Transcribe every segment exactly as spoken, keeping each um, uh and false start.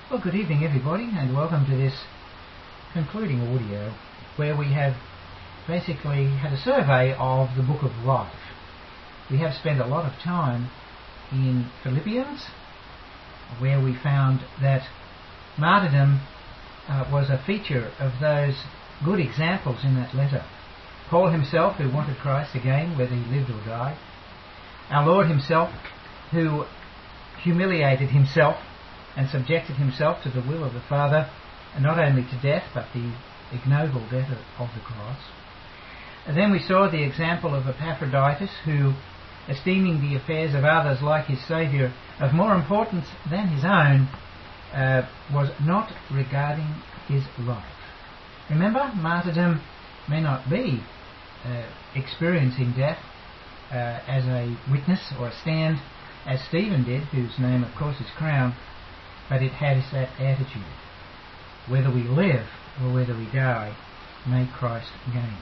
Well, good evening everybody, and welcome to this concluding audio where we have basically had a survey of the Book of Life. We have spent a lot of time in Philippians, where we found that martyrdom uh, was a feature of those good examples in that letter. Paul himself, who wanted Christ again whether he lived or died. Our Lord himself, who humiliated himself and subjected himself to the will of the Father, and not only to death but the ignoble death of the cross. And then we saw the example of Epaphroditus, who, esteeming the affairs of others like his Saviour of more importance than his own, uh, was not regarding his life. Remember, martyrdom may not be uh, experiencing death uh, as a witness or a stand, as Stephen did, whose name of course is crowned, but it has that attitude. Whether we live or whether we die, may Christ gain.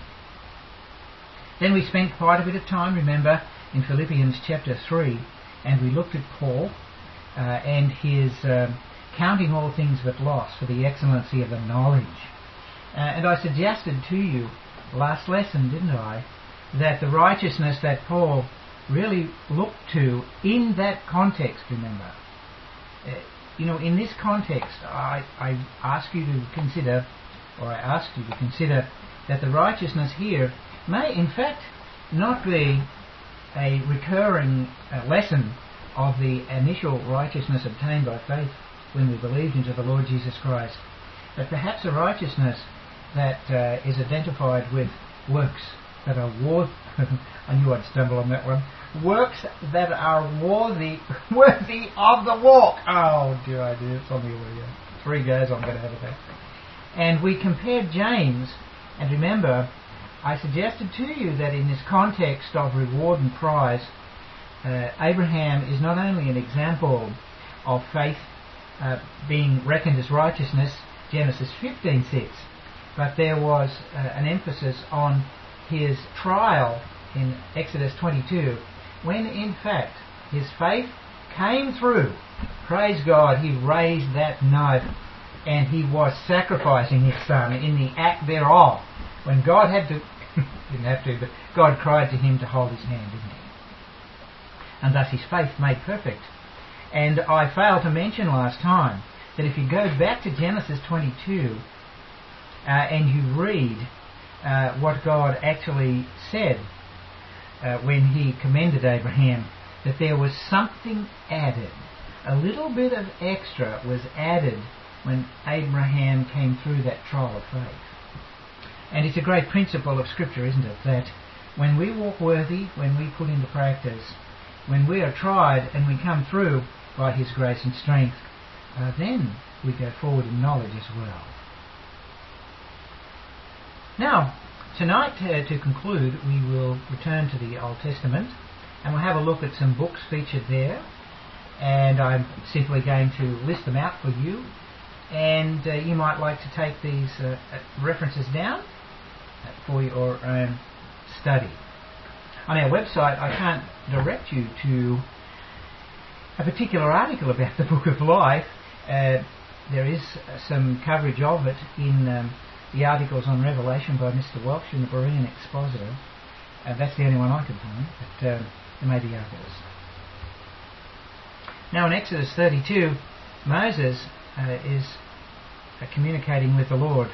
Then we spent quite a bit of time, remember, in Philippians chapter three, and we looked at Paul uh, and his uh, counting all things but loss for the excellency of the knowledge. Uh, and I suggested to you last lesson, didn't I, that the righteousness that Paul really looked to in that context, remember, uh, you know, in this context, I, I ask you to consider, or I ask you to consider, that the righteousness here may in fact not be a recurring uh, lesson of the initial righteousness obtained by faith when we believed into the Lord Jesus Christ, but perhaps a righteousness that uh, is identified with works that are worth I knew I'd stumble on that one. Works that are worthy worthy of the walk. Oh dear, I dear, it's on the audio. Three goes, I'm going to have it back. And we compared James, and remember, I suggested to you that in this context of reward and prize, uh, Abraham is not only an example of faith uh, being reckoned as righteousness, Genesis fifteen six, but there was uh, an emphasis on his trial in Exodus twenty-two, when in fact his faith came through. Praise God, he raised that knife and he was sacrificing his son in the act thereof. When God had to, didn't have to, but God cried to him to hold his hand, didn't he? And thus his faith made perfect. And I failed to mention last time that if you go back to Genesis twenty-two uh, and you read uh, what God actually said Uh, when he commended Abraham, that there was something added. A little bit of extra was added when Abraham came through that trial of faith. And it's a great principle of Scripture, isn't it, that when we walk worthy, when we put into practice, when we are tried and we come through by his grace and strength, uh, then we go forward in knowledge as well. Now, tonight, uh, to conclude, we will return to the Old Testament and we'll have a look at some books featured there, and I'm simply going to list them out for you, and uh, you might like to take these uh, references down for your own study. On our website, I can't direct you to a particular article about the Book of Life. Uh, there is some coverage of it in um, the articles on Revelation by Mister Welch in the Berean Expositor. Uh, that's the only one I could find, but um, there may be others. Now in Exodus thirty-two, Moses uh, is uh, communicating with the Lord,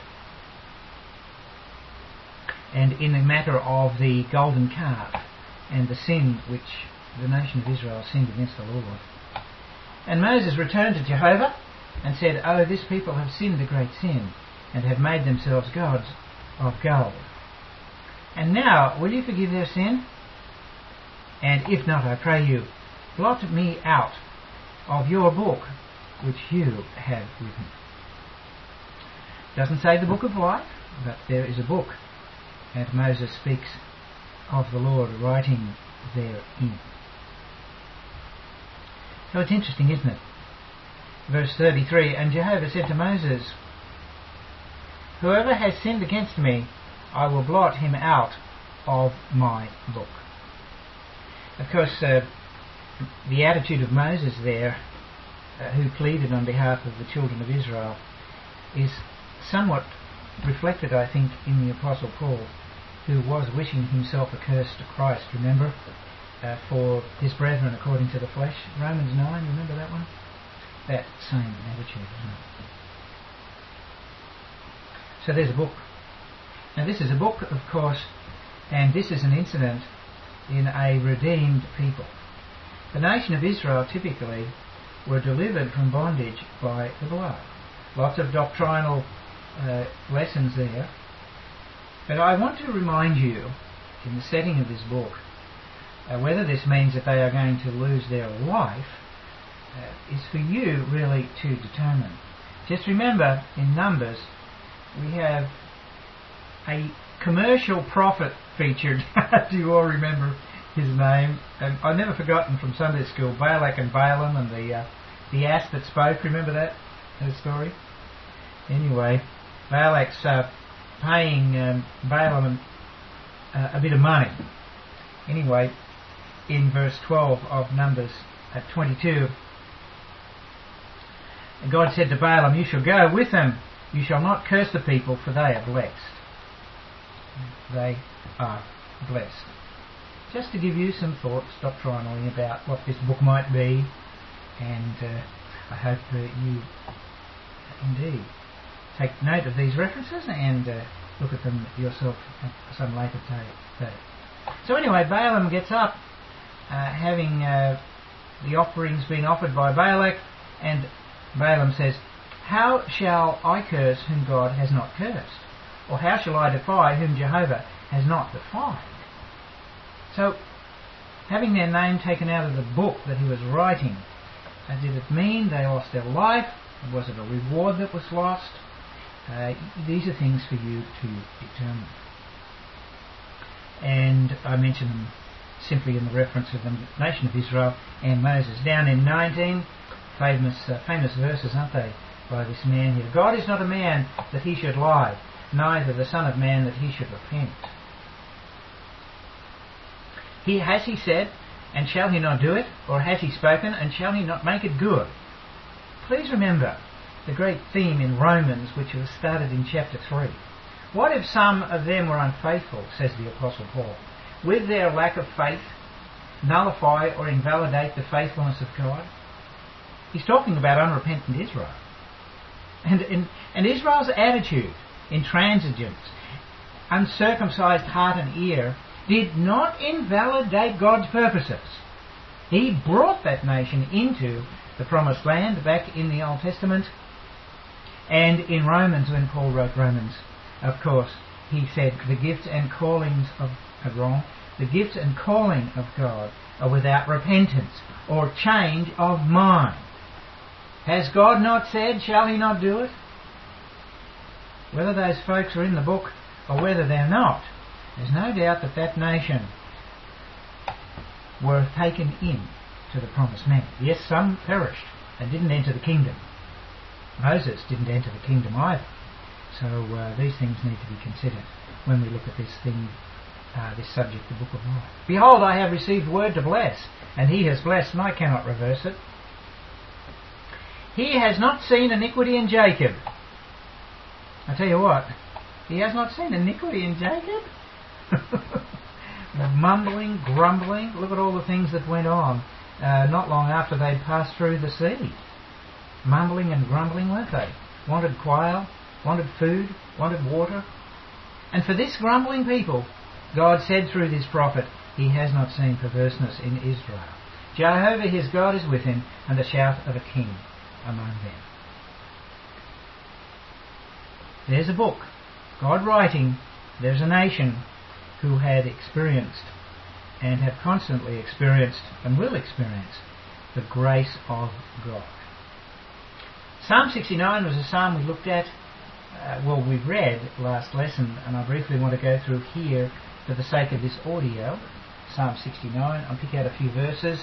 and in the matter of the golden calf and the sin which the nation of Israel sinned against the Lord. And Moses returned to Jehovah and said, "Oh, this people have sinned a great sin, and have made themselves gods of gold. And now, will you forgive their sin? And if not, I pray you, blot me out of your book which you have written." Doesn't say the Book of Life, but there is a book, and Moses speaks of the Lord writing therein. So it's interesting, isn't it? Verse thirty-three, "And Jehovah said to Moses, Whoever has sinned against me, I will blot him out of my book." Of course, uh, the attitude of Moses there uh, who pleaded on behalf of the children of Israel is somewhat reflected, I think, in the Apostle Paul, who was wishing himself accursed to Christ, remember, uh, for his brethren according to the flesh. Romans nine, remember that one? That same attitude, isn't it? So there's a book. Now this is a book, of course, and this is an incident in a redeemed people. The nation of Israel typically were delivered from bondage by the blood. Lots of doctrinal uh, lessons there. But I want to remind you, in the setting of this book, uh, whether this means that they are going to lose their life uh, is for you really to determine. Just remember, in Numbers, we have a commercial prophet featured. Do you all remember his name? And I've never forgotten from Sunday school, Balak and Balaam and the uh, the ass that spoke. Remember that, that story? Anyway, Balak's uh, paying um, Balaam uh, a bit of money. Anyway, in verse twelve of Numbers uh, twenty-two, God said to Balaam, "You shall go with them. You shall not curse the people, for they are blessed." They are blessed. Just to give you some thoughts doctrinally about what this book might be, and uh, I hope that you indeed take note of these references and uh, look at them yourself at some later date. So anyway, Balaam gets up, uh, having uh, the offerings being offered by Balak, and Balaam says, "How shall I curse whom God has not cursed? Or how shall I defy whom Jehovah has not defied?" So, having their name taken out of the book that he was writing, uh, did it mean they lost their life? Was it a reward that was lost? Uh, these are things for you to determine. And I mention them simply in the reference of the nation of Israel and Moses. Down in nineteen, famous, uh, famous verses, aren't they, by this man here. "God is not a man that he should lie, neither the Son of Man that he should repent. He has he said, and shall he not do it? Or has he spoken, and shall he not make it good?" Please remember the great theme in Romans, which was started in chapter three. What if some of them were unfaithful, says the Apostle Paul? With their lack of faith, nullify or invalidate the faithfulness of God? He's talking about unrepentant Israel. And, and, and Israel's attitude, intransigence, uncircumcised heart and ear, did not invalidate God's purposes. He brought that nation into the promised land back in the Old Testament. And in Romans, when Paul wrote Romans, of course, he said the gifts and callings of are wrong. The gifts and calling of God are without repentance or change of mind. Has God not said, shall he not do it? Whether those folks are in the book or whether they're not, there's no doubt that that nation were taken in to the promised land. Yes, some perished and didn't enter the kingdom. Moses didn't enter the kingdom either. So uh, these things need to be considered when we look at this thing, uh, this subject, the book of life. "Behold, I have received word to bless, and he has blessed, and I cannot reverse it. He has not seen iniquity in Jacob." I tell you what, he has not seen iniquity in Jacob? Mumbling, grumbling, look at all the things that went on uh, not long after they'd passed through the sea. Mumbling and grumbling, weren't they? Wanted quail, wanted food, wanted water. And for this grumbling people, God said through this prophet, he has not seen perverseness in Israel. Jehovah his God is with him, and the shout of a king among them. There's a book, God writing. There's a nation who had experienced and have constantly experienced and will experience the grace of God. Psalm sixty-nine was a psalm we looked at, uh, well, we read last lesson, and I briefly want to go through here for the sake of this audio. Psalm sixty-nine, I'll pick out a few verses.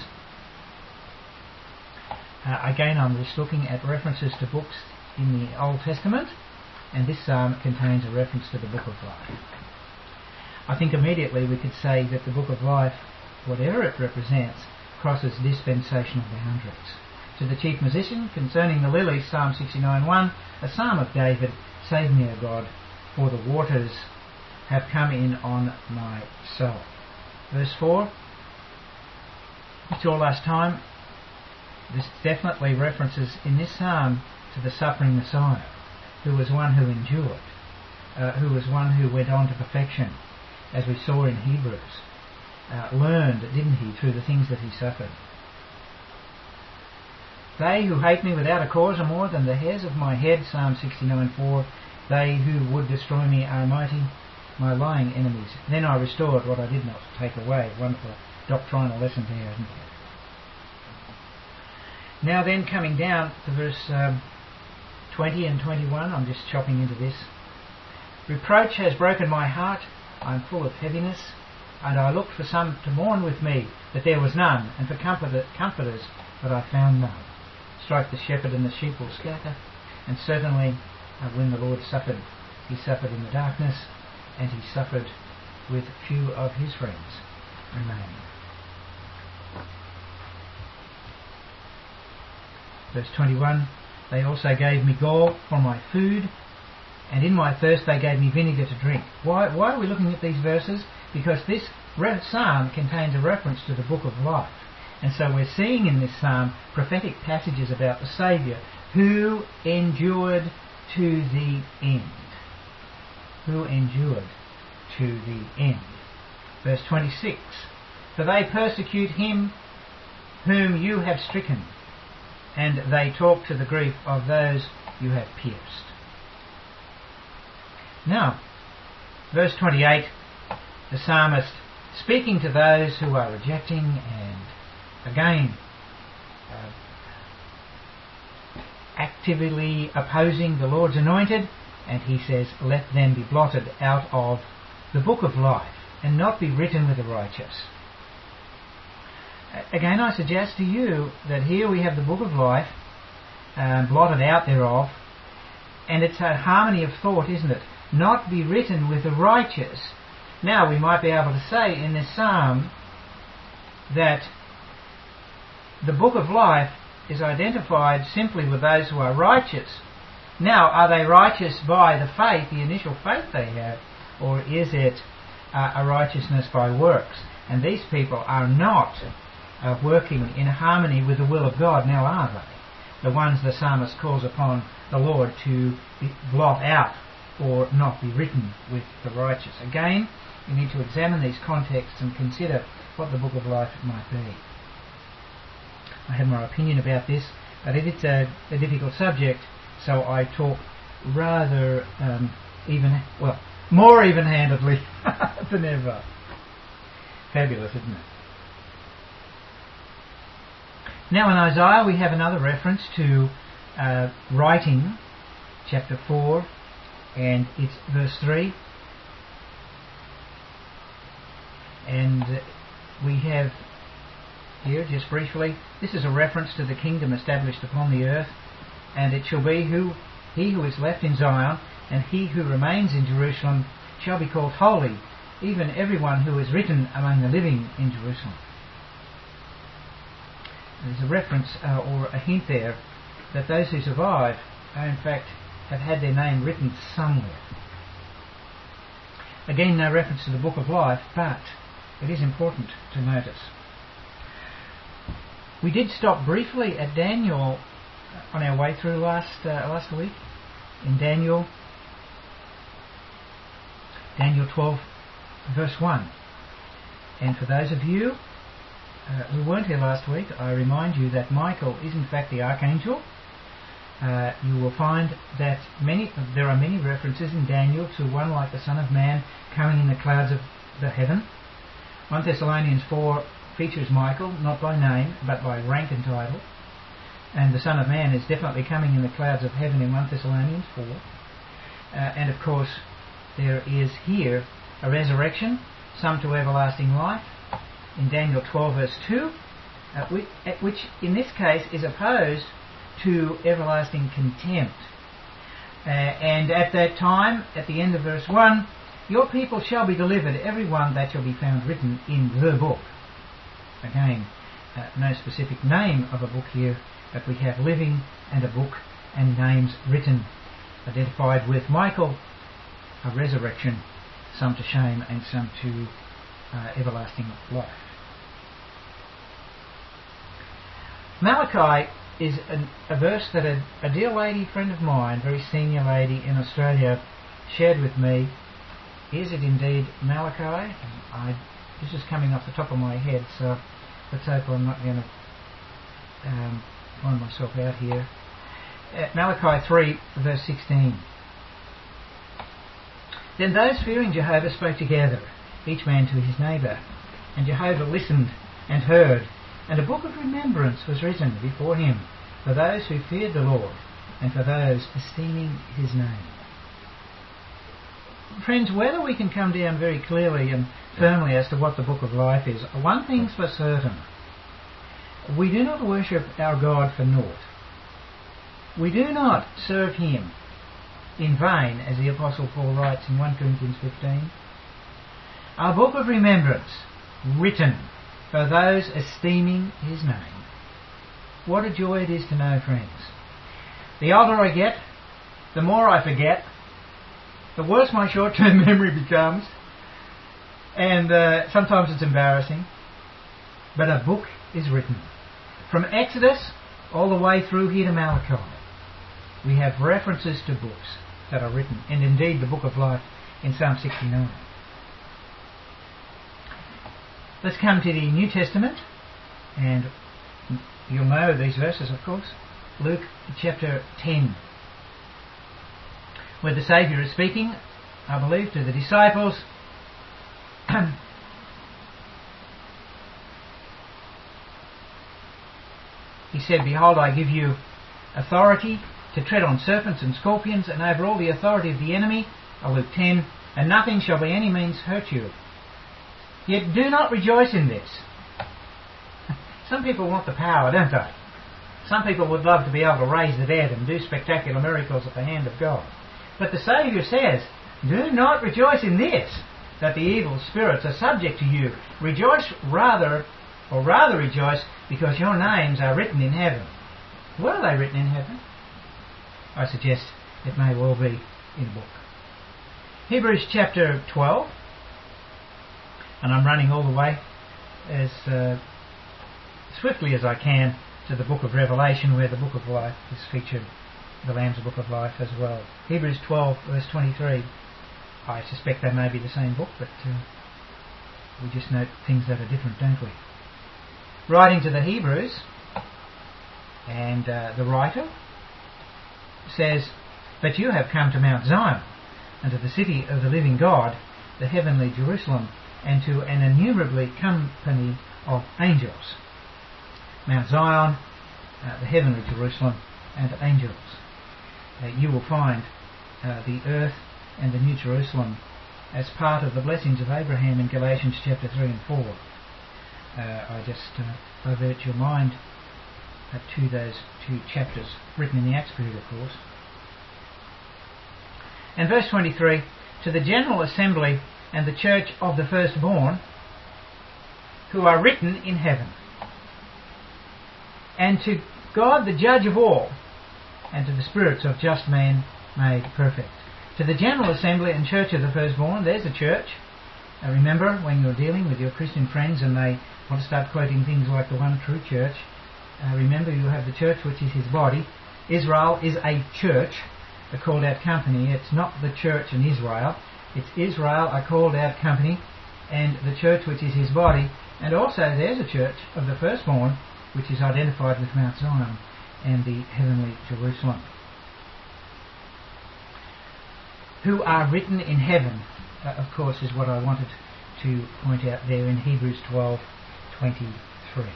Uh, again, I'm just looking at references to books in the Old Testament, and this psalm contains a reference to the book of life. I think immediately we could say that the book of life, whatever it represents, crosses dispensational boundaries. To the chief musician, concerning the lilies, Psalm sixty-nine one, a psalm of David, save me, O God, for the waters have come in on my soul. Verse four, we saw last time, this definitely references in this psalm to the suffering Messiah, who was one who endured, uh, who was one who went on to perfection, as we saw in Hebrews, uh, learned, didn't he, through the things that he suffered. They who hate me without a cause are more than the hairs of my head, Psalm sixty-nine four. They who would destroy me are mighty, my lying enemies. Then I restored what I did not take away. Wonderful doctrinal lesson here, isn't it? Now then, coming down to verse um, twenty and twenty-one, I'm just chopping into this. Reproach has broken my heart, I am full of heaviness, and I looked for some to mourn with me, but there was none, and for comfort- comforters, but I found none. Strike the shepherd and the sheep will scatter, and certainly uh, when the Lord suffered, he suffered in the darkness, and he suffered with few of his friends remaining. Verse twenty-one, they also gave me gall for my food, and in my thirst they gave me vinegar to drink. Why, why are we looking at these verses? Because this re- psalm contains a reference to the book of life. And so we're seeing in this psalm prophetic passages about the Saviour who endured to the end. Who endured to the end. Verse twenty-six, for they persecute him whom you have stricken, and they talk to the grief of those you have pierced. Now, verse twenty-eight, the psalmist speaking to those who are rejecting and again uh, actively opposing the Lord's anointed, and he says, let them be blotted out of the book of life and not be written with the righteous. Again, I suggest to you that here we have the book of life uh, blotted out thereof, and it's a harmony of thought, isn't it? Not be written with the righteous. Now, we might be able to say in this psalm that the book of life is identified simply with those who are righteous. Now, are they righteous by the faith, the initial faith they have, or is it uh, a righteousness by works? And these people are not uh, working in harmony with the will of God, now are they? The ones the psalmist calls upon the Lord to be blot out or not be written with the righteous. Again, we need to examine these contexts and consider what the book of life might be. I have my opinion about this, but it is a, a difficult subject, so I talk rather um, even, well, more even-handedly than ever. Fabulous, isn't it? Now in Isaiah we have another reference to uh, writing, chapter four, and it's verse three. And uh, we have here, just briefly, this is a reference to the kingdom established upon the earth, and it shall be who he who is left in Zion, and he who remains in Jerusalem shall be called holy, even everyone who is written among the living in Jerusalem. There's a reference uh, or a hint there that those who survive are in fact have had their name written somewhere. Again, no reference to the book of life, but it is important to notice. We did stop briefly at Daniel on our way through last uh, last week, in Daniel, Daniel twelve, verse one. And for those of you uh, who weren't here last week, I remind you that Michael is in fact the archangel. Uh, you will find that many there are many references in Daniel to one like the Son of Man coming in the clouds of the heaven. First Thessalonians four features Michael, not by name, but by rank and title. And the Son of Man is definitely coming in the clouds of heaven in First Thessalonians four. Uh, and of course, there is here a resurrection, some to everlasting life, in Daniel twelve verse two, uh, which, uh, which in this case is opposed to everlasting contempt. Uh, and at that time, at the end of verse one, your people shall be delivered, every one that shall be found written in the book. Again, uh, no specific name of a book here, but we have living and a book and names written, identified with Michael, a resurrection, some to shame and some to uh, everlasting life. Malachi is an, a verse that a, a dear lady friend of mine, very senior lady in Australia, shared with me. Is it indeed Malachi? And I, this is coming off the top of my head, so let's hope I'm not going to um, find myself out here. Uh, Malachi three, verse sixteen. Then those fearing Jehovah spoke together, each man to his neighbour, and Jehovah listened and heard, and a book of remembrance was written before him for those who feared the Lord and for those esteeming his name. Friends, whether we can come down very clearly and firmly as to what the book of life is, one thing's for certain. We do not worship our God for naught. We do not serve him in vain, as the Apostle Paul writes in First Corinthians fifteen. Our book of remembrance, written for those esteeming his name. What a joy it is to know, friends. The older I get, the more I forget, the worse my short-term memory becomes, and uh, sometimes it's embarrassing. But a book is written. From Exodus all the way through here to Malachi, we have references to books that are written, and indeed the book of life in Psalm sixty-nine. Let's come to the New Testament, and you'll know these verses, of course. Luke chapter ten, where the Saviour is speaking, I believe, to the disciples. He said, "Behold, I give you authority to tread on serpents and scorpions, and over all the authority of the enemy," Luke ten, "and nothing shall by any means hurt you. Yet do not rejoice in this." Some people want the power, don't they? Some people would love to be able to raise the dead and do spectacular miracles at the hand of God. But the Saviour says, do not rejoice in this, that the evil spirits are subject to you. Rejoice rather, or rather rejoice, because your names are written in heaven. What are they written in heaven? I suggest it may well be in a book. Hebrews chapter twelve, and I'm running all the way as uh, swiftly as I can to the book of Revelation, where the book of life is featured, the Lamb's book of life as well. Hebrews twelve, verse twenty-three. I suspect they may be the same book, but uh, we just note things that are different, don't we? Writing to the Hebrews, and uh, the writer says, "But you have come to Mount Zion, and to the city of the living God, the heavenly Jerusalem, and to an innumerably company of angels." Mount Zion, uh, the heavenly Jerusalem, and angels. Uh, you will find uh, the earth and the New Jerusalem as part of the blessings of Abraham in Galatians chapter three and four. Uh, I just uh, divert your mind uh, to those two chapters, written in the Acts period, of course. And verse twenty-three, "To the general assembly and the church of the firstborn, who are written in heaven, and to God the judge of all, and to the spirits of just men made perfect." To the general assembly and church of the firstborn, there's a church. Now remember, when you're dealing with your Christian friends and they want to start quoting things like the one true church, uh, remember you have the church which is his body. Israel is a church, a called out company. It's not the church in Israel. It's Israel, a called out company, and the church which is his body. And also there's a church of the firstborn, which is identified with Mount Zion and the heavenly Jerusalem, who are written in heaven, uh, of course, is what I wanted to point out there in Hebrews twelve twenty-three.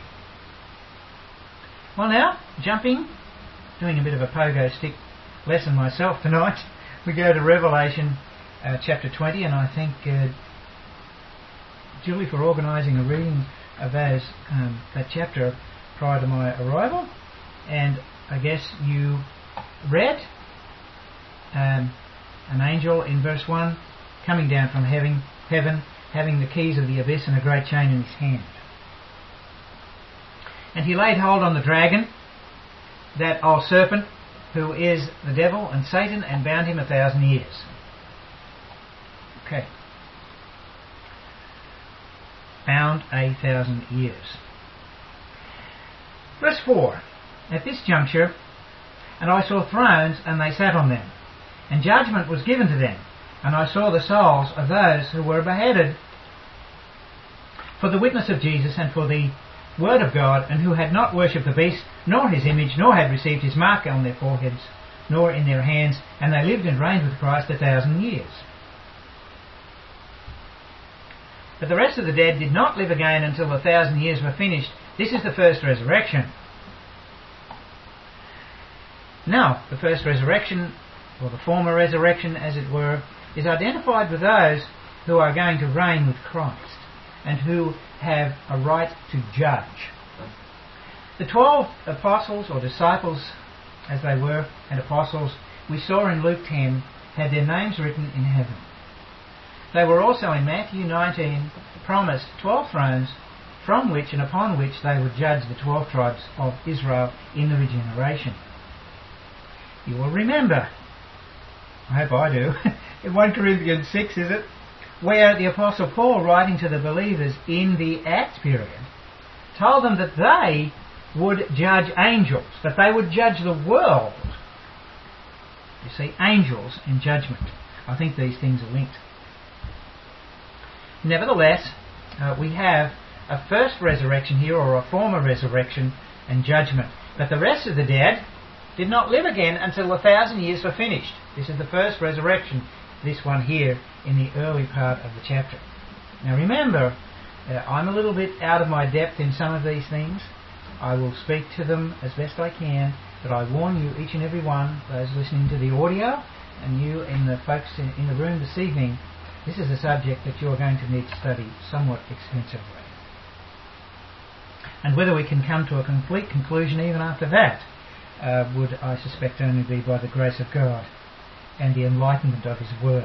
Well now, jumping, doing a bit of a pogo stick lesson myself tonight, we go to Revelation uh, chapter twenty, and I thank uh, Julie for organising a reading of those, um, that chapter prior to my arrival. And I guess you read um, an angel in verse one coming down from heaven, heaven, having the keys of the abyss and a great chain in his hand. And he laid hold on the dragon, that old serpent, who is the devil and Satan, and bound him a thousand years. Okay. Bound a thousand years. Verse four. At this juncture, and I saw thrones, and they sat on them, and judgment was given to them. And I saw the souls of those who were beheaded for the witness of Jesus and for the word of God, and who had not worshipped the beast, nor his image, nor had received his mark on their foreheads, nor in their hands, and they lived and reigned with Christ a thousand years. But the rest of the dead did not live again until the thousand years were finished. This is the first resurrection. Now, the first resurrection, or the former resurrection as it were, is identified with those who are going to reign with Christ and who have a right to judge. The twelve apostles, or disciples as they were, and apostles, we saw in Luke ten, had their names written in heaven. They were also in Matthew nineteen promised twelve thrones, from which and upon which they would judge the twelve tribes of Israel in the regeneration. You will remember, I hope I do, in First Corinthians six, is it, where the Apostle Paul, writing to the believers in the Acts period, told them that they would judge angels, that they would judge the world. You see, angels and judgment. I think these things are linked. Nevertheless, uh, we have a first resurrection here, or a former resurrection and judgment. But the rest of the dead did not live again until the thousand years were finished. This is the first resurrection, this one here in the early part of the chapter. Now remember, uh, I'm a little bit out of my depth in some of these things. I will speak to them as best I can, but I warn you, each and every one, those listening to the audio, and you and the folks in, in the room this evening, this is a subject that you're going to need to study somewhat extensively. And whether we can come to a complete conclusion even after that uh, would, I suspect, only be by the grace of God and the enlightenment of His Word.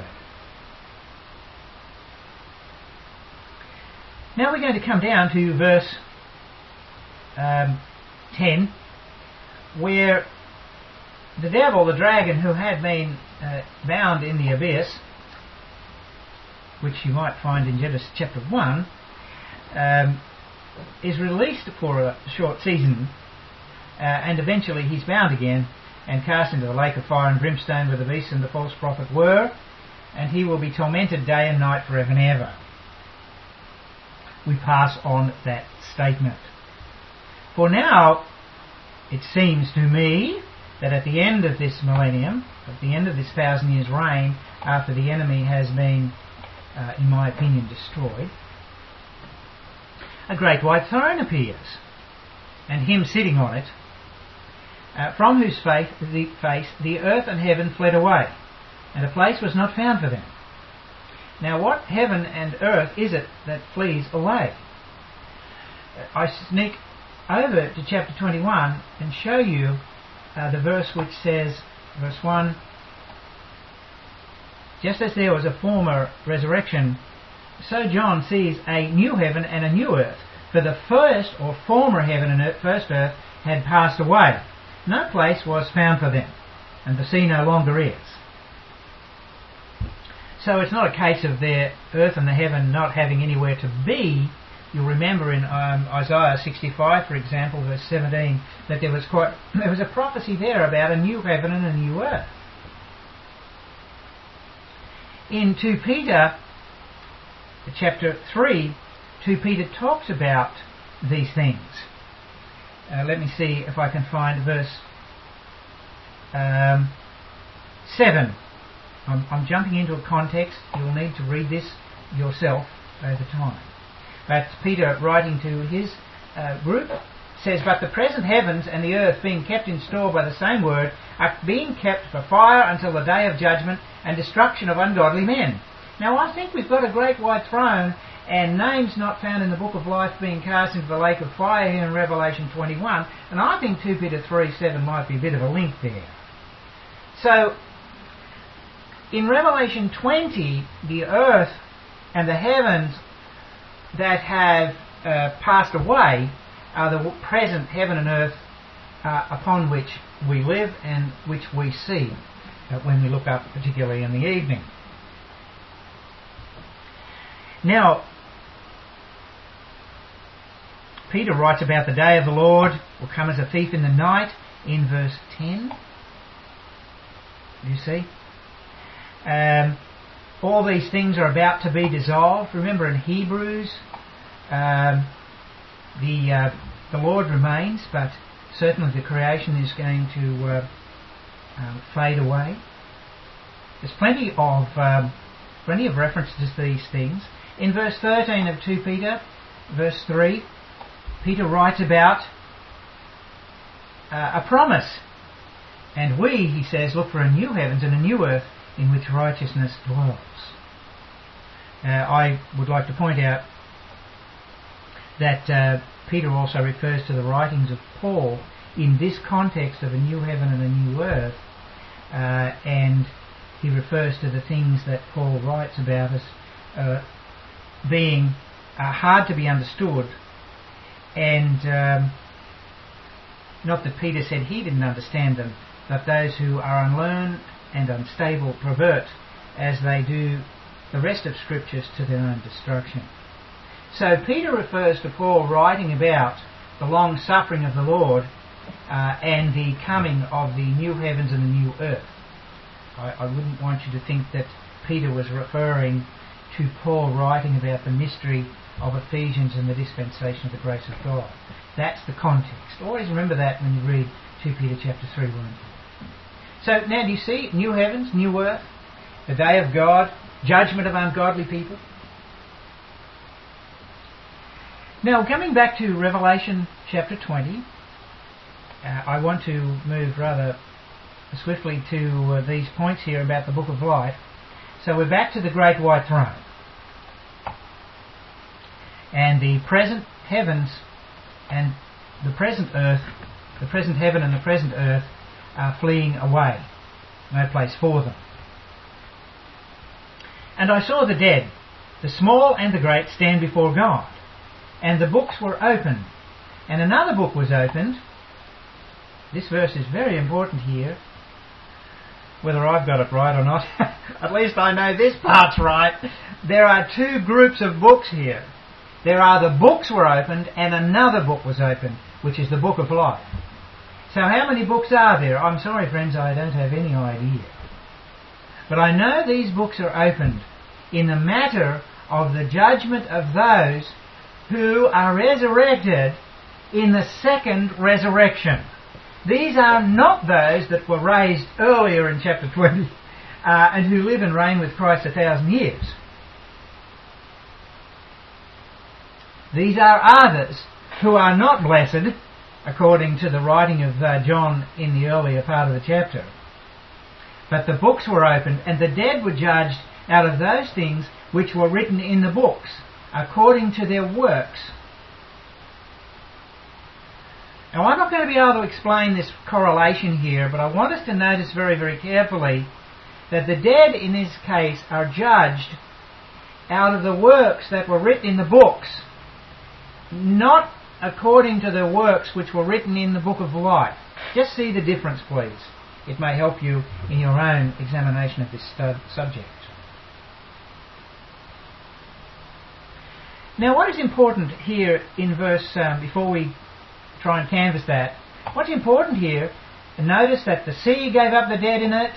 Now we're going to come down to verse um, ten, where the devil, the dragon, who had been uh, bound in the abyss, which you might find in Genesis chapter one, um, is released for a short season, uh, and eventually he's bound again and cast into the lake of fire and brimstone where the beast and the false prophet were, and he will be tormented day and night forever and ever. We pass on that statement. For now, it seems to me that at the end of this millennium, at the end of this thousand years reign, after the enemy has been, uh, in my opinion, destroyed, a great white throne appears, and him sitting on it, uh, from whose face the, face the earth and heaven fled away, and a place was not found for them. Now what heaven and earth is it that flees away? I sneak over to chapter twenty-one and show you uh, the verse which says, verse one, just as there was a former resurrection, so John sees a new heaven and a new earth, for the first or former heaven and earth, first earth had passed away. No place was found for them, and the sea no longer is. So it's not a case of their earth and the heaven not having anywhere to be. You'll remember in um, Isaiah sixty-five, for example, verse seventeen, that there was quite there was a prophecy there about a new heaven and a new earth. In Second Peter chapter three, Second Peter talks about these things. Uh, let me see if I can find verse um, seven. I'm, I'm jumping into a context. You'll need to read this yourself over time. But Peter, writing to his uh, group, says, "But the present heavens and the earth, being kept in store by the same word, are being kept for fire until the day of judgment and destruction of ungodly men." Now I think we've got a great white throne and names not found in the book of life being cast into the lake of fire here in Revelation twenty-one, and I think Second Peter three seven might be a bit of a link there. So, in Revelation twenty, the earth and the heavens that have uh, passed away are the present heaven and earth uh, upon which we live and which we see uh, when we look up, particularly in the evening. Now, Peter writes about the day of the Lord will come as a thief in the night in verse ten. You see? Um, all these things are about to be dissolved. Remember in Hebrews, um, the uh, the Lord remains, but certainly the creation is going to uh, uh, fade away. There's plenty of um, plenty of references to these things. In verse thirteen of Second Peter, verse three, Peter writes about uh, a promise. And we, he says, look for a new heavens and a new earth in which righteousness dwells. Uh, I would like to point out that uh, Peter also refers to the writings of Paul in this context of a new heaven and a new earth, uh, and he refers to the things that Paul writes about as uh, being uh, hard to be understood, and um, not that Peter said he didn't understand them, but those who are unlearned and unstable pervert, as they do the rest of Scriptures, to their own destruction. So Peter refers to Paul writing about the long suffering of the Lord uh, and the coming of the new heavens and the new earth. I, I wouldn't want you to think that Peter was referring to Paul writing about the mystery of Ephesians and the dispensation of the grace of God. That's the context. Always remember that when you read Second Peter chapter three, one. So now do you see new heavens, new earth, the day of God, judgment of ungodly people? Now coming back to Revelation chapter twenty, uh, I want to move rather swiftly to uh, these points here about the book of life. So we're back to the great white throne. And the present heavens and the present earth, the present heaven and the present earth are fleeing away. No place for them. And I saw the dead, the small and the great, stand before God. And the books were opened. And another book was opened. This verse is very important here. Whether I've got it right or not, at least I know this part's right. There are two groups of books here. There are the books were opened and another book was opened, which is the book of life. So how many books are there? I'm sorry, friends, I don't have any idea. But I know these books are opened in the matter of the judgment of those who are resurrected in the second resurrection. These are not those that were raised earlier in chapter twenty uh, and who live and reign with Christ a thousand years. These are others who are not blessed, according to the writing of uh, John in the earlier part of the chapter. But the books were opened, and the dead were judged out of those things which were written in the books, according to their works. Now, I'm not going to be able to explain this correlation here, but I want us to notice very, very carefully that the dead in this case are judged out of the works that were written in the books, not according to the works which were written in the book of life. Just see the difference, please. It may help you in your own examination of this stud- subject. Now, what is important here in verse, um, before we try and canvass that, what's important here, notice that the sea gave up the dead in it.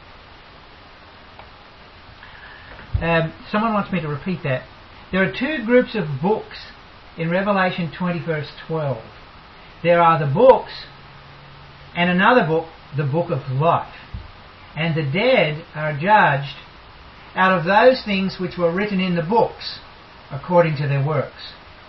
Um, someone wants me to repeat that. There are two groups of books in Revelation twenty, verse twelve. There are the books and another book, the book of life. And the dead are judged out of those things which were written in the books, according to their works.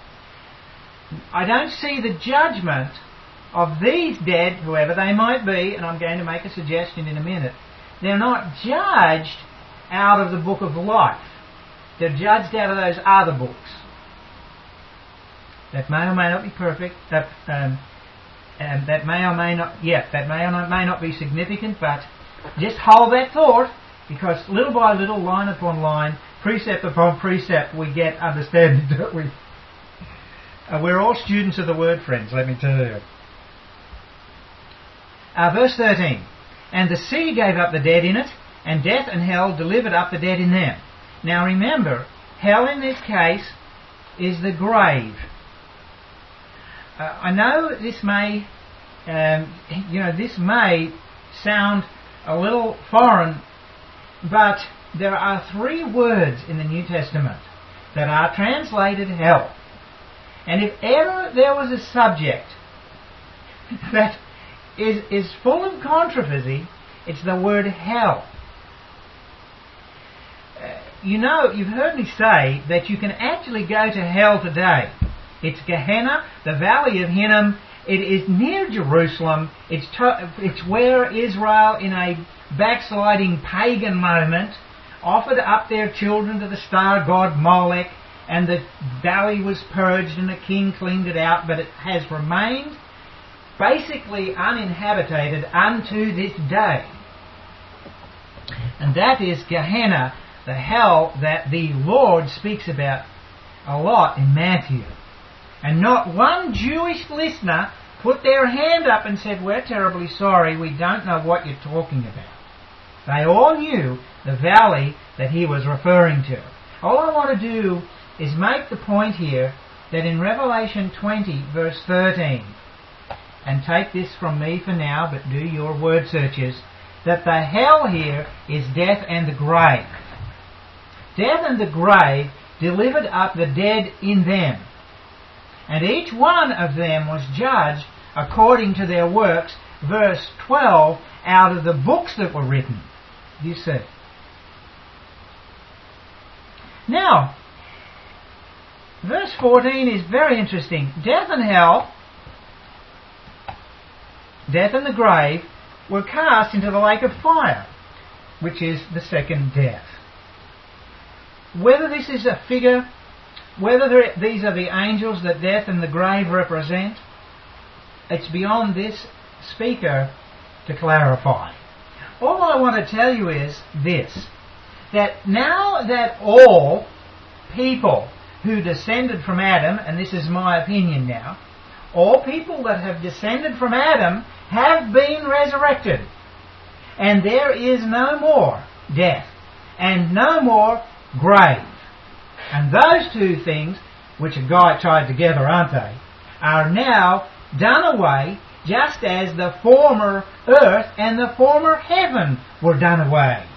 I don't see the judgment of these dead, whoever they might be, and I'm going to make a suggestion in a minute. They're not judged out of the book of life. They're judged out of those other books. That may or may not be perfect. That, um, and that may or may not, yeah, that may or may not be significant, but just hold that thought, because little by little, line upon line, precept upon precept, we get understanding, don't we? Uh, we're all students of the word, friends, let me tell you. Uh, verse thirteen. And the sea gave up the dead in it, and death and hell delivered up the dead in them. Now remember, hell in this case is the grave. Uh, I know this may, um, you know, this may sound a little foreign, but there are three words in the New Testament that are translated hell. And if ever there was a subject that is, is full of controversy, it's the word hell. Uh, you know, you've heard me say that you can actually go to hell today. It's Gehenna, the valley of Hinnom. It is near Jerusalem. It's, to, it's where Israel, in a backsliding pagan moment, offered up their children to the star god Molech, and the valley was purged and the king cleaned it out, but it has remained basically uninhabited unto this day. And that is Gehenna, the hell that the Lord speaks about a lot in Matthew. And not one Jewish listener put their hand up and said, "We're terribly sorry, we don't know what you're talking about." They all knew the valley that he was referring to. All I want to do is make the point here that in Revelation twenty, verse thirteen, and take this from me for now, but do your word searches, that the hell here is death and the grave. Death and the grave delivered up the dead in them, and each one of them was judged according to their works, verse twelve, out of the books that were written. You see. Now, verse fourteen is very interesting. Death and hell, death and the grave, were cast into the lake of fire, which is the second death. Whether this is a figure, whether these are the angels that death and the grave represent, it's beyond this speaker to clarify. All I want to tell you is this, that now that all people who descended from Adam, and this is my opinion now, all people that have descended from Adam have been resurrected, and there is no more death and no more grave. And those two things, which are God tied together, aren't they, are now done away, just as the former earth and the former heaven were done away.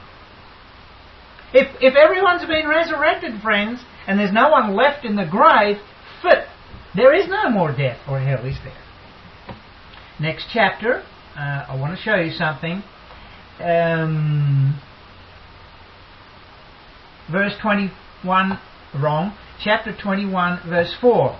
If, if everyone's been resurrected, friends, and there's no one left in the grave, fit, there is no more death or hell, is there? Next chapter, uh, I want to show you something. Um, verse twenty-one, wrong. Chapter twenty-one, verse four.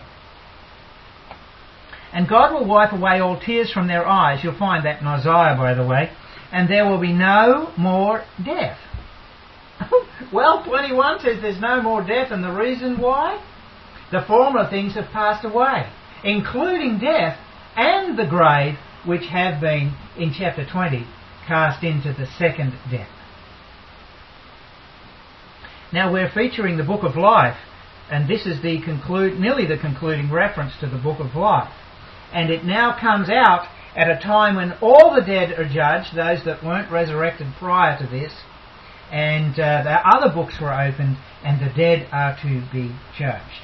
And God will wipe away all tears from their eyes. You'll find that in Isaiah, by the way. And there will be no more death. Well, twenty-one says there's no more death, and the reason why? The former things have passed away, including death and the grave, which have been, in chapter twenty, cast into the second death. Now we're featuring the Book of Life, and this is the conclude, nearly the concluding reference to the Book of Life. And it now comes out at a time when all the dead are judged, those that weren't resurrected prior to this, and uh, the other books were opened, and the dead are to be judged.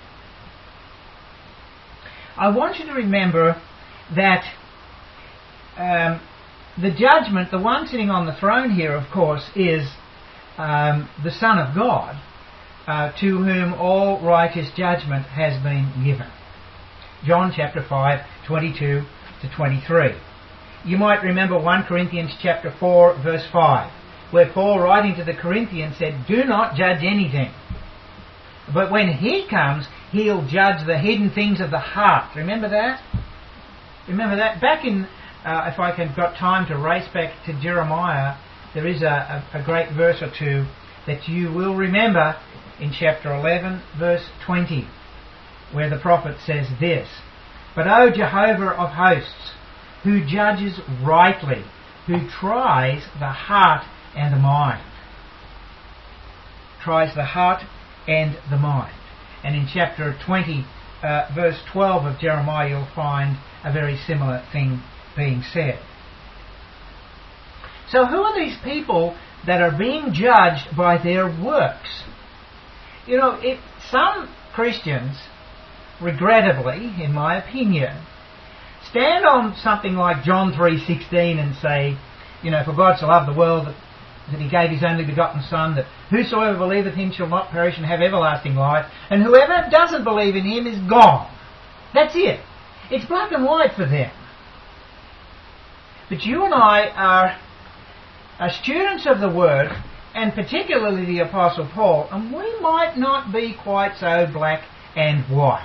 I want you to remember that um, the judgment, the one sitting on the throne here, of course, is um, the Son of God, uh, to whom all righteous judgment has been given. John chapter five, twenty-two to twenty-three. You might remember First Corinthians chapter four, verse five, where Paul, writing to the Corinthians, said, "Do not judge anything. But when he comes, he'll judge the hidden things of the heart." Remember that? Remember that? Back in, uh, if I can got time to race back to Jeremiah, there is a, a, a great verse or two that you will remember in chapter eleven, verse twenty, where the prophet says this, "But O Jehovah of hosts, who judges rightly, who tries the heart and the mind." Tries the heart and the mind. And in chapter twenty, uh, verse twelve of Jeremiah, you'll find a very similar thing being said. So who are these people that are being judged by their works? You know, if some Christians, regrettably, in my opinion, stand on something like John three sixteen and say, you know, for God so loved the world that, that he gave his only begotten Son, that whosoever believeth him shall not perish and have everlasting life, and whoever doesn't believe in him is gone. That's it. It's black and white for them. But you and I are, are students of the Word, and particularly the Apostle Paul, and we might not be quite so black and white.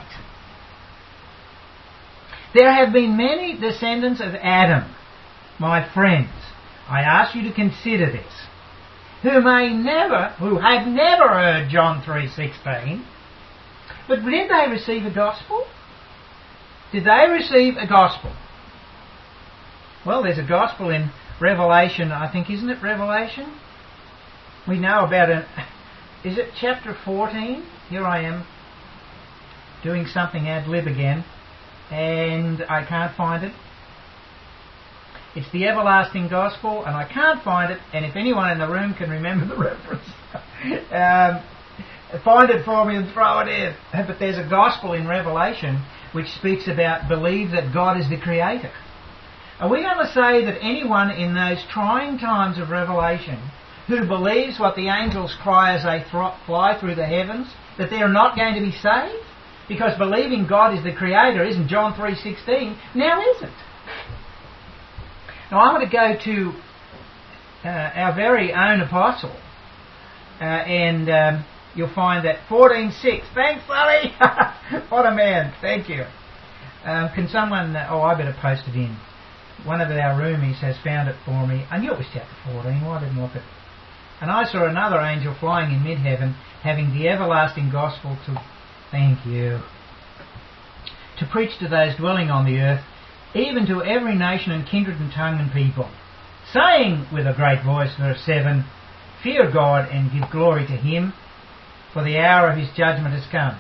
There have been many descendants of Adam, my friends. I ask you to consider this, who may never, who have never heard John three sixteen, but did they receive a gospel? Did they receive a gospel? Well, there's a gospel in Revelation, I think, isn't it Revelation? We know about it. Is it chapter fourteen? Here I am doing something ad lib again, and I can't find it. It's the everlasting gospel, and I can't find it, and if anyone in the room can remember the reference, um, find it for me and throw it in. But there's a gospel in Revelation which speaks about believe that God is the Creator. Are we going to say that anyone in those trying times of Revelation who believes what the angels cry as they th- fly through the heavens, that they're not going to be saved? Because believing God is the Creator isn't John three sixteen, now is it? Now I'm going to go to uh, our very own apostle, uh, and um, you'll find that fourteen six. Thanks, Sully! What a man, thank you. Um, can someone, uh, oh I better post it in. One of our roomies has found it for me. I knew it was chapter fourteen, why didn't I look at it? And I saw another angel flying in mid-heaven, having the everlasting gospel to, thank you, to preach to those dwelling on the earth, even to every nation and kindred and tongue and people, saying with a great voice, verse seven, fear God and give glory to him, for the hour of his judgment has come.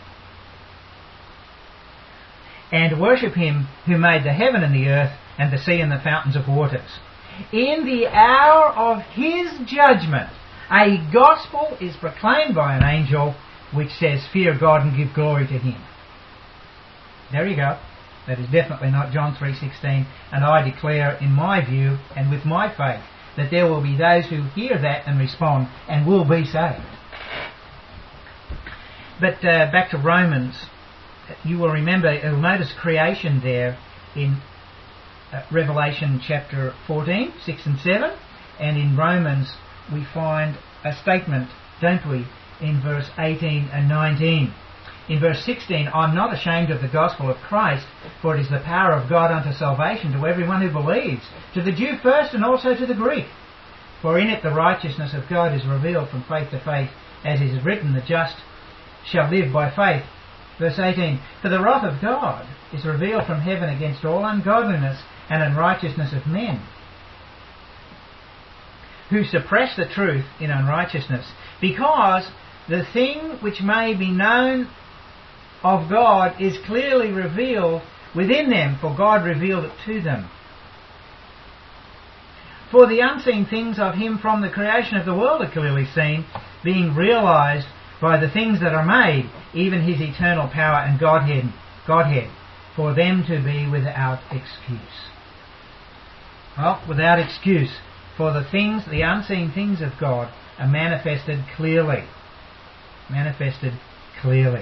And worship him who made the heaven and the earth and the sea and the fountains of waters. In the hour of his judgment, a gospel is proclaimed by an angel which says, fear God and give glory to him. There you go. That is definitely not John three sixteen, and I declare in my view and with my faith that there will be those who hear that and respond and will be saved. But uh, back to Romans, you will remember, you'll notice creation there in uh, Revelation chapter fourteen, six and seven, and in Romans we find a statement, don't we, in verse eighteen and nineteen. In verse sixteen, I'm not ashamed of the gospel of Christ, for it is the power of God unto salvation to everyone who believes, to the Jew first and also to the Greek. For in it the righteousness of God is revealed from faith to faith, as it is written, the just shall live by faith. Verse eighteen, for the wrath of God is revealed from heaven against all ungodliness and unrighteousness of men, who suppress the truth in unrighteousness, because the thing which may be known of God is clearly revealed within them, for God revealed it to them. For the unseen things of him from the creation of the world are clearly seen, being realized by the things that are made, even his eternal power and Godhead, Godhead, for them to be without excuse. Well, without excuse, for the things, the unseen things of God are manifested clearly. Manifested clearly.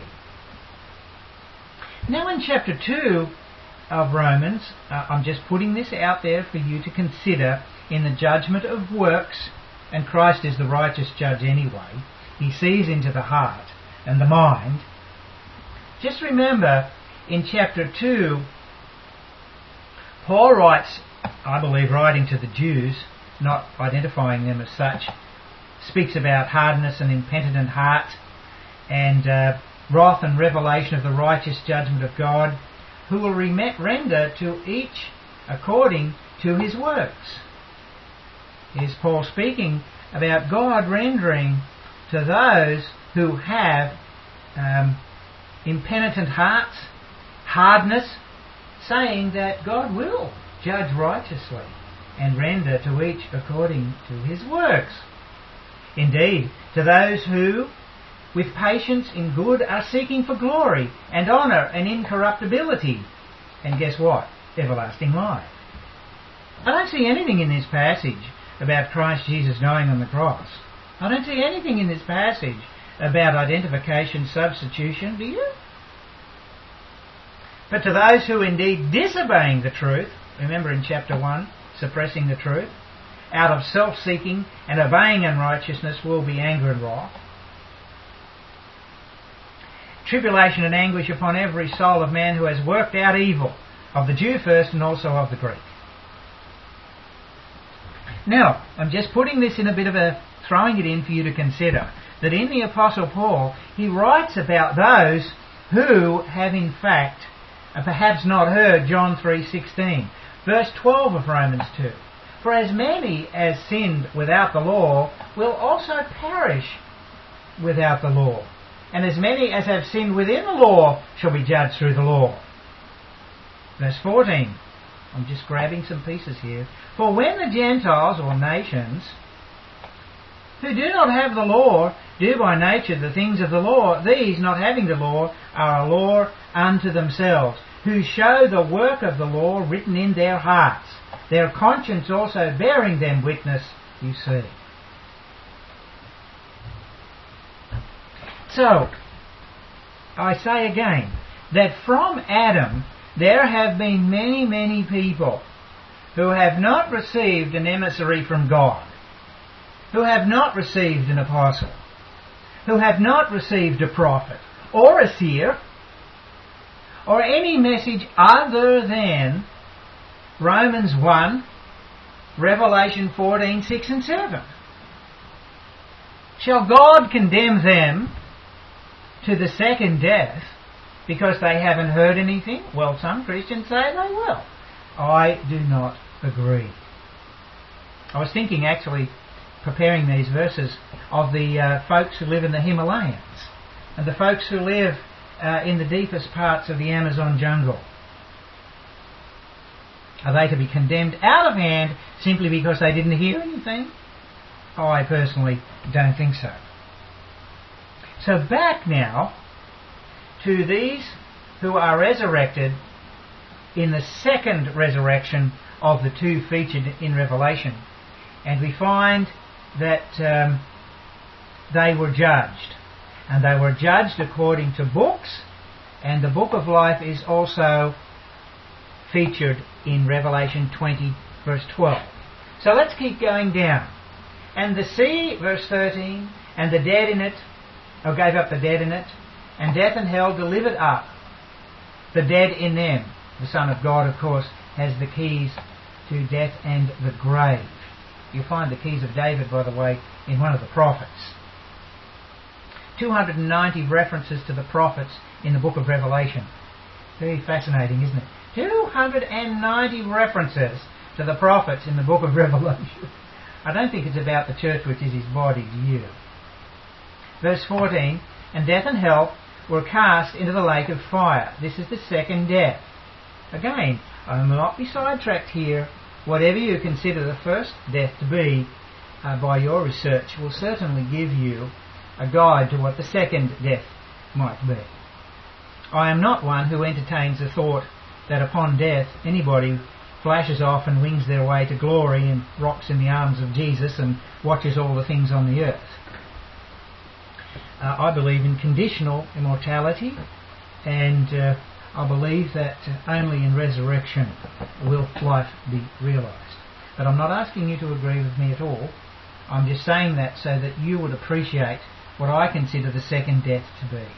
Now in chapter two of Romans, uh, I'm just putting this out there for you to consider in the judgment of works, and Christ is the righteous judge anyway. He sees into the heart and the mind. Just remember, in chapter two, Paul writes, I believe writing to the Jews, not identifying them as such, speaks about hardness and impenitent heart, and uh, wrath and revelation of the righteous judgment of God, who will render to each according to his works. Is Paul speaking about God rendering to those who have um, impenitent hearts, hardness, saying that God will judge righteously and render to each according to his works. Indeed, to those who, with patience in good, are seeking for glory and honour and incorruptibility, and guess what? Everlasting life. I don't see anything in this passage about Christ Jesus dying on the cross. I don't see anything in this passage about identification, substitution, do you? But to those who indeed disobeying the truth, remember in chapter one, suppressing the truth, out of self-seeking and obeying unrighteousness will be anger and wrath. Tribulation and anguish upon every soul of man who has worked out evil, of the Jew first and also of the Greek. Now, I'm just putting this in a bit of a, throwing it in for you to consider, that in the Apostle Paul, he writes about those who have in fact perhaps not heard John three sixteen. Verse twelve of Romans two. For as many as sinned without the law will also perish without the law. And as many as have sinned within the law shall be judged through the law. Verse fourteen. I'm just grabbing some pieces here. For when the Gentiles, or nations, who do not have the law, do by nature the things of the law, these, not having the law, are a law unto themselves, who show the work of the law written in their hearts, their conscience also bearing them witness, you see. So, I say again, that from Adam there have been many, many people who have not received an emissary from God, who have not received an apostle, who have not received a prophet, or a seer, or any message other than Romans one, Revelation fourteen, six and seven. Shall God condemn them to the second death because they haven't heard anything? Well, some Christians say they will. I do not agree. I was thinking, actually, preparing these verses, of the uh, folks who live in the Himalayas and the folks who live uh, in the deepest parts of the Amazon jungle. Are they to be condemned out of hand simply because they didn't hear anything? Oh, I personally don't think so. So back now to these who are resurrected in the second resurrection of the two featured in Revelation. And we find that um, they were judged. And they were judged according to books, and the book of life is also featured in Revelation twenty, verse twelve. So let's keep going down. And the sea, verse thirteen, and the dead in it, or gave up the dead in it, and death and hell delivered up the dead in them. The Son of God, of course, has the keys to death and the grave. You'll find the keys of David, by the way, in one of the prophets. two hundred ninety references to the prophets in the book of Revelation. Very fascinating, isn't it? two hundred ninety references to the prophets in the book of Revelation. I don't think it's about the church, which is his body, do you? Verse fourteen, and death and hell were cast into the lake of fire. This is the second death. Again, I will not be sidetracked here. Whatever you consider the first death to be, uh, by your research, will certainly give you a guide to what the second death might be. I am not one who entertains the thought that upon death anybody flashes off and wings their way to glory and rocks in the arms of Jesus and watches all the things on the earth. Uh, I believe in conditional immortality, and uh, I believe that uh, only in resurrection will life be realised. But I'm not asking you to agree with me at all. I'm just saying that so that you would appreciate what I consider the second death to be.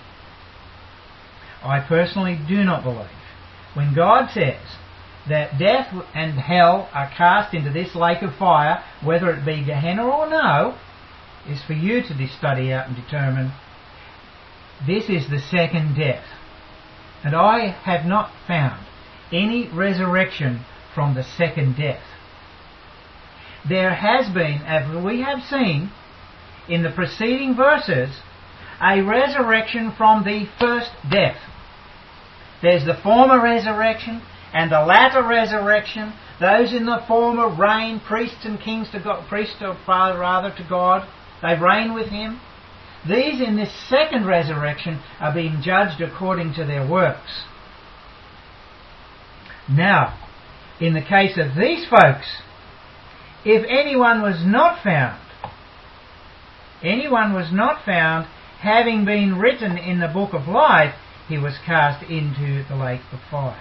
I personally do not believe, when God says that death and hell are cast into this lake of fire, whether it be Gehenna or no, is for you to study out and determine. This is the second death. And I have not found any resurrection from the second death. There has been, as we have seen in the preceding verses, a resurrection from the first death. There's the former resurrection and the latter resurrection. Those in the former reign, priests and kings to God, priest or father rather to God. They reign with him. These in this second resurrection are being judged according to their works. Now, in the case of these folks, if anyone was not found, anyone was not found having been written in the book of life, he was cast into the lake of fire.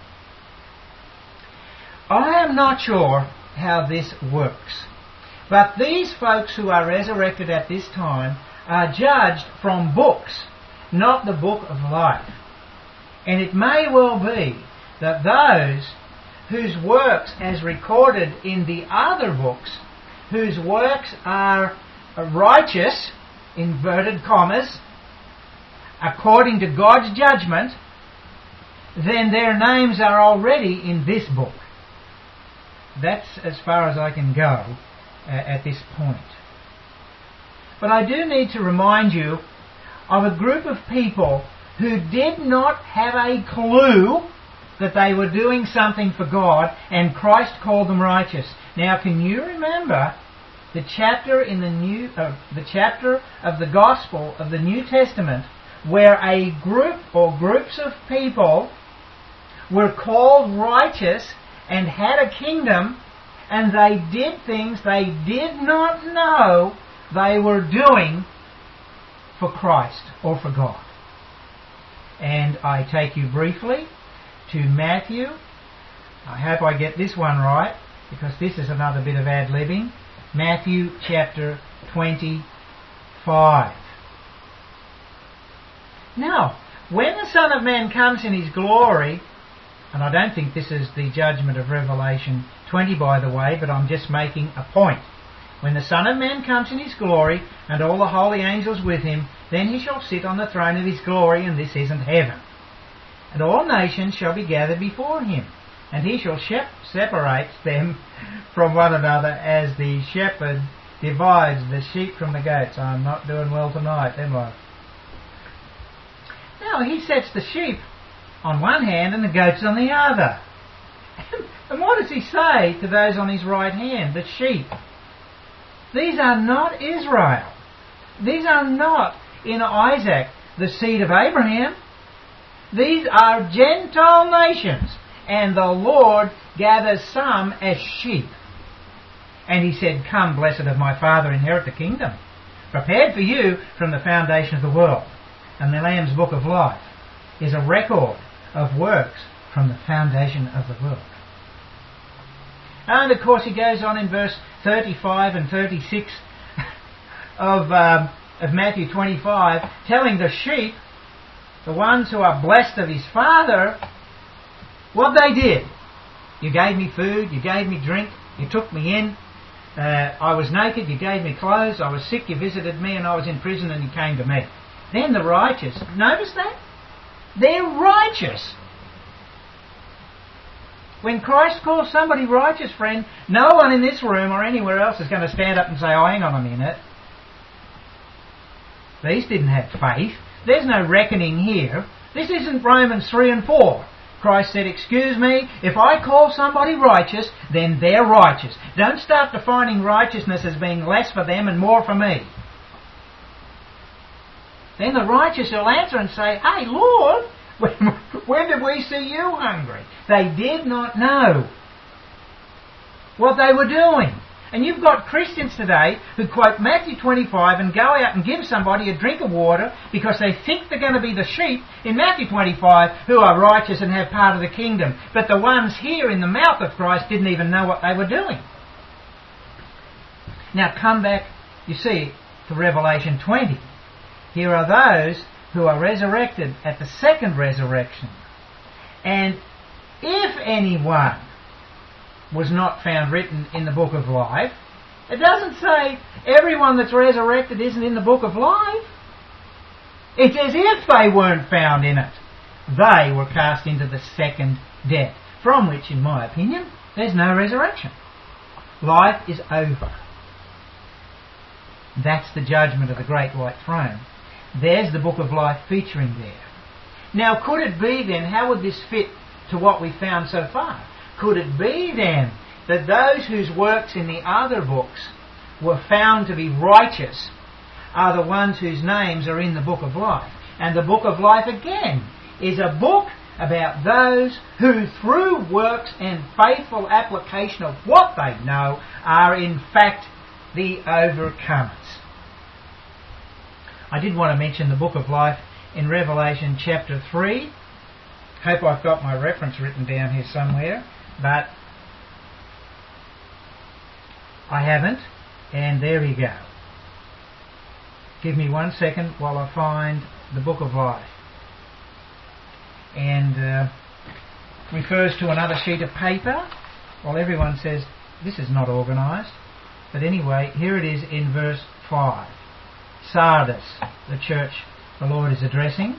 I am not sure how this works, but these folks who are resurrected at this time are judged from books, not the book of life. And it may well be that those whose works as recorded in the other books, whose works are righteous, inverted commas, according to God's judgment, then their names are already in this book. That's as far as I can go uh, at this point. But I do need to remind you of a group of people who did not have a clue that they were doing something for God, and Christ called them righteous. Now, can you remember the chapter in the new, uh, the chapter of the Gospel of the New Testament, where a group or groups of people were called righteous and had a kingdom, and they did things they did not know they were doing for Christ or for God? And I take you briefly to Matthew. I hope I get this one right, because this is another bit of ad-libbing. Matthew chapter twenty-five. Now, when the Son of Man comes in his glory, and I don't think this is the judgment of Revelation twenty, by the way, but I'm just making a point. When the Son of Man comes in his glory, and all the holy angels with him, then he shall sit on the throne of his glory, and this isn't heaven. And all nations shall be gathered before him, and he shall shep- separate them from one another as the shepherd divides the sheep from the goats. I'm not doing well tonight, am I? Now, he sets the sheep on one hand and the goats on the other. And what does he say to those on his right hand, the sheep? These are not Israel. These are not in Isaac, the seed of Abraham. These are Gentile nations, and the Lord gathers some as sheep. And he said, "Come, blessed of my Father, inherit the kingdom, prepared for you from the foundation of the world." And the Lamb's book of life is a record of works from the foundation of the world. And of course he goes on in verse thirty-five and thirty-six of, um, of Matthew twenty-five, telling the sheep, the ones who are blessed of his Father, what they did. You gave me food, you gave me drink, you took me in, uh, I was naked, you gave me clothes, I was sick, you visited me, and I was in prison and you came to me. Then the righteous, notice that? They're righteous. When Christ calls somebody righteous, friend, no one in this room or anywhere else is going to stand up and say, "Oh, hang on a minute. These didn't have faith. There's no reckoning here. This isn't Romans three and four. Christ said, excuse me, if I call somebody righteous, then they're righteous. Don't start defining righteousness as being less for them and more for me." Then the righteous will answer and say, "Hey, Lord, when, when did we see you hungry?" They did not know what they were doing. And you've got Christians today who quote Matthew twenty-five and go out and give somebody a drink of water because they think they're going to be the sheep in Matthew twenty-five who are righteous and have part of the kingdom. But the ones here in the mouth of Christ didn't even know what they were doing. Now come back, you see, to Revelation twenty. Here are those who are resurrected at the second resurrection. And if anyone was not found written in the book of life, it doesn't say everyone that's resurrected isn't in the book of life. It's as if they weren't found in it. They were cast into the second death, from which, in my opinion, there's no resurrection. Life is over. That's the judgment of the great white throne. there's the book of life featuring there. Now, could it be then, how would this fit to what we found so far? Could it be then that those whose works in the other books were found to be righteous are the ones whose names are in the book of life? And the book of life, again, is a book about those who, through works and faithful application of what they know, are in fact the overcomers. I did want to mention the book of life in Revelation chapter three. Hope I've got my reference written down here somewhere, but I haven't, and there you go. Give me one second while I find the book of life. And uh, refers to another sheet of paper. Well, everyone says this is not organised. But anyway, here it is in verse five. Sardis, the church the Lord is addressing.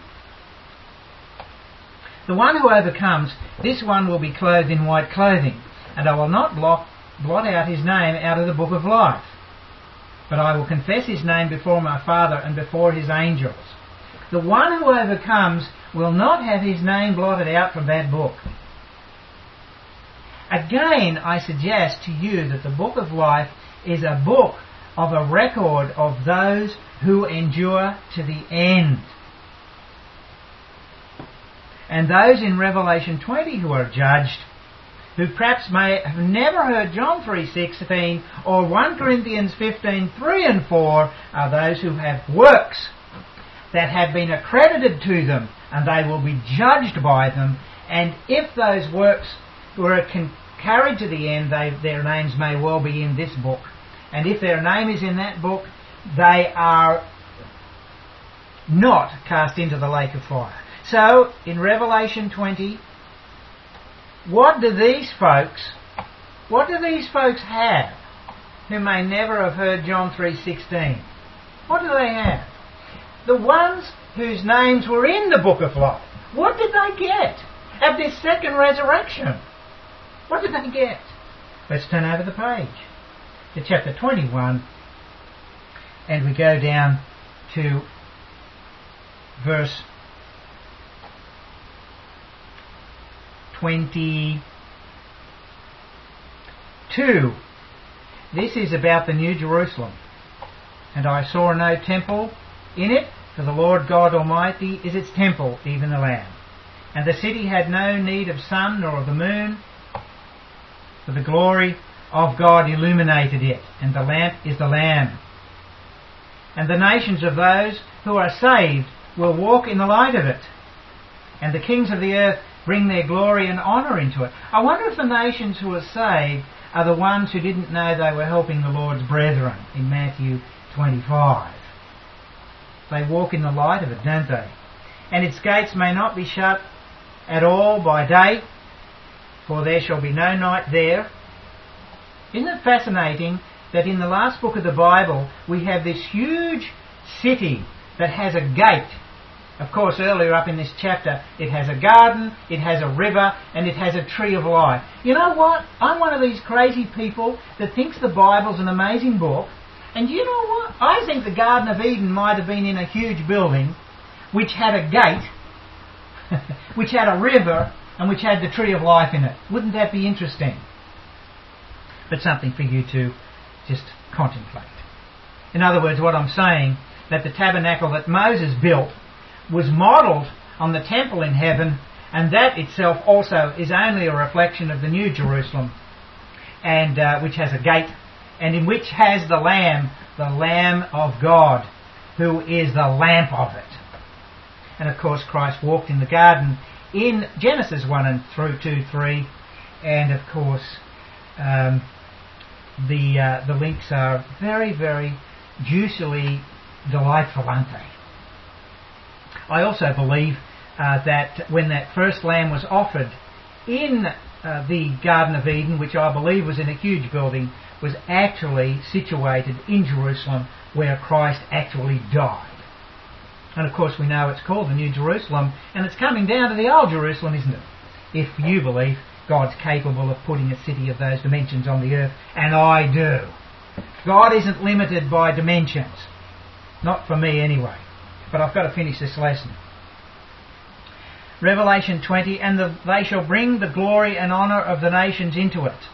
The one who overcomes, this one will be clothed in white clothing, and I will not blot, blot out his name out of the book of life. But I will confess his name before my Father and before his angels. The one who overcomes will not have his name blotted out from that book. Again, I suggest to you that the book of life is a book of a record of those who endure to the end. And those in Revelation twenty who are judged, who perhaps may have never heard John three sixteen or First Corinthians fifteen three and four, are those who have works that have been accredited to them, and they will be judged by them. And if those works were con- carried to the end, they, their names may well be in this book. And if their name is in that book, they are not cast into the lake of fire. So, in Revelation twenty, what do these folks, what do these folks have who may never have heard John three sixteen? What do they have? The ones whose names were in the book of life. What did they get at this second resurrection? What did they get? Let's turn over the page to chapter twenty-one, and we go down to verse twenty-two. This is about the New Jerusalem. And I saw no temple in it, for the Lord God Almighty is its temple, even the Lamb. And the city had no need of sun nor of the moon, for the glory of God illuminated it, and the lamp is the Lamb. And the nations of those who are saved will walk in the light of it, and the kings of the earth bring their glory and honour into it. I wonder if the nations who are saved are the ones who didn't know they were helping the Lord's brethren in Matthew twenty-five. They walk in the light of it, don't they? And its gates may not be shut at all by day, for there shall be no night there. Isn't it fascinating that in the last book of the Bible we have this huge city that has a gate? Of course, earlier up in this chapter, it has a garden, it has a river, and it has a tree of life. You know what? I'm one of these crazy people that thinks the Bible's an amazing book. And you know what? I think the Garden of Eden might have been in a huge building which had a gate, which had a river, and which had the tree of life in it. Wouldn't that be interesting? But something for you to just contemplate. In other words, what I'm saying, that the tabernacle that Moses built was modelled on the temple in heaven, and that itself also is only a reflection of the New Jerusalem, and uh, which has a gate, and in which has the Lamb, the Lamb of God, who is the lamp of it. And of course Christ walked in the garden in Genesis one and through two, three, and of course um, the uh, the links are very, very juicily delightful, aren't they? I also believe uh, that when that first lamb was offered in uh, the Garden of Eden, which I believe was in a huge building, was actually situated in Jerusalem, where Christ actually died. And of course we know it's called the New Jerusalem, and it's coming down to the Old Jerusalem, isn't it? If you believe God's capable of putting a city of those dimensions on the earth, and I do. God isn't limited by dimensions. Not for me anyway. but I've got to finish this lesson. Revelation twenty, and the, they shall bring the glory and honour of the nations into it.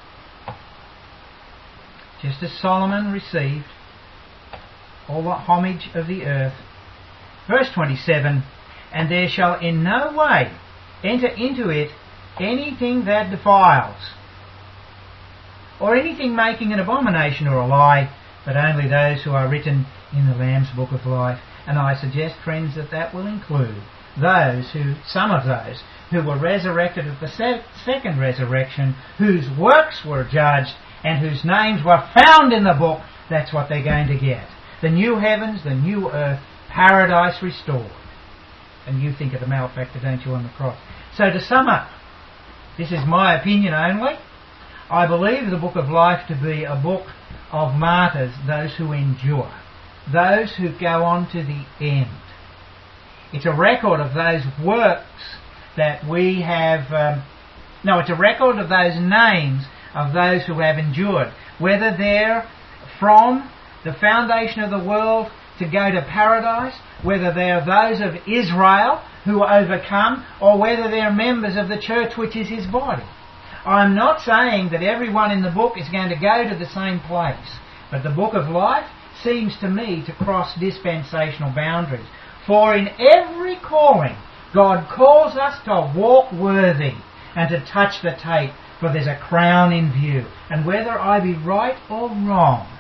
Just as Solomon received all the homage of the earth. Verse twenty-seven, and there shall in no way enter into it anything that defiles, or anything making an abomination or a lie, but only those who are written in the Lamb's book of life. And I suggest, friends, that that will include those who, some of those, who were resurrected at the se- second resurrection, whose works were judged, and whose names were found in the book. That's what they're going to get. The new heavens, the new earth, paradise restored. And you think of the malefactor, don't you, on the cross. So to sum up, this is my opinion only. I believe the book of life to be a book of martyrs, those who endure, those who go on to the end. It's a record of those works that we have... Um, no, it's a record of those names of those who have endured, whether they're from the foundation of the world to go to paradise, whether they're those of Israel who overcome, or whether they're members of the church which is his body. I'm not saying that everyone in the book is going to go to the same place, but the book of life seems to me to cross dispensational boundaries. For in every calling, God calls us to walk worthy and to touch the tape, for there's a crown in view. And whether I be right or wrong,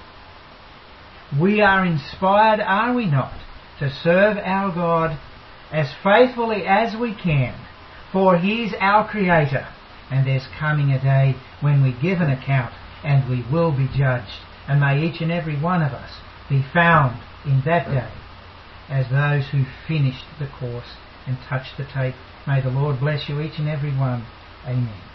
we are inspired, are we not, to serve our God as faithfully as we can, for He's our Creator, and there's coming a day when we give an account and we will be judged. And may each and every one of us be found in that day as those who finished the course and touched the tape. May the Lord bless you each and every one. Amen.